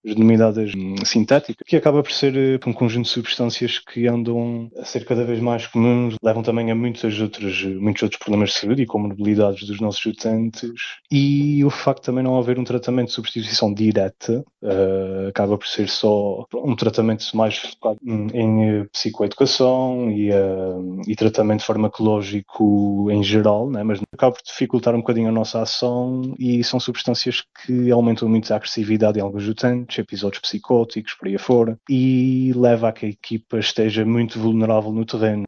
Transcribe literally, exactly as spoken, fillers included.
denominadas hum, sintéticas, que acaba por ser uh, um conjunto de substâncias que andam a ser cada vez mais comuns, levam também a muitos outros, muitos outros problemas de saúde e comorbilidades dos nossos utentes, e o facto de também não haver um tratamento de substituição direta uh, acaba por ser só um tratamento mais focado em, em psicoeducação e, uh, e tratamento farmacológico em geral, né? Mas acaba por dificultar um bocadinho a nossa ação, e são substâncias que aumentam muito a agressividade em alguns utentes, episódios psicóticos, por aí afora, e leva a que a equipa esteja muito vulnerável no terreno.